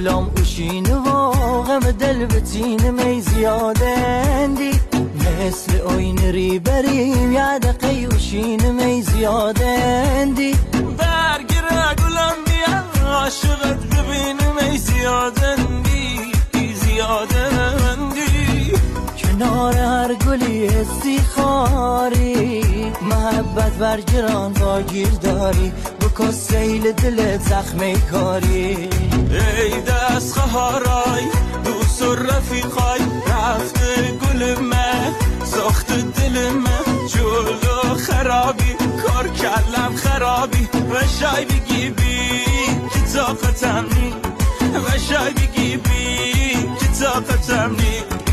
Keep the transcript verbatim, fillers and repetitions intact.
گلام اوشین و غم دل بتین می زیادندی مثل اوین ری بریم یاد قیوشین می زیادندی برگره گلام بیا عاشقت ببین می زیادندی زیادندی کنار هر گلی استیخاری محبت برگران باگیر داری بکن سیل دلت زخمی کاری ای دست خواهرای دوست و رفیقای رفته گل من ساخت دل من جلو خرابی کار کلم خرابی و شای بگی بی که طاقتم نی و شای بگی بی که طاقتم نی